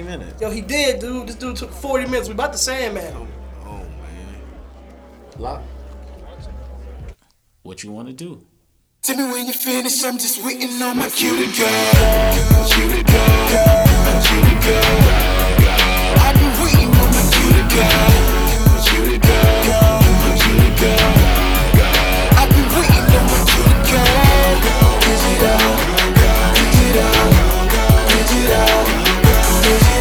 minutes. Yo, he did, dude. This dude took 40 minutes. We about the Sandman. Oh man. Lock. What you want to do? Tell me when you finish, I'm just waiting on my cue to go. Cue to go. Cue to go.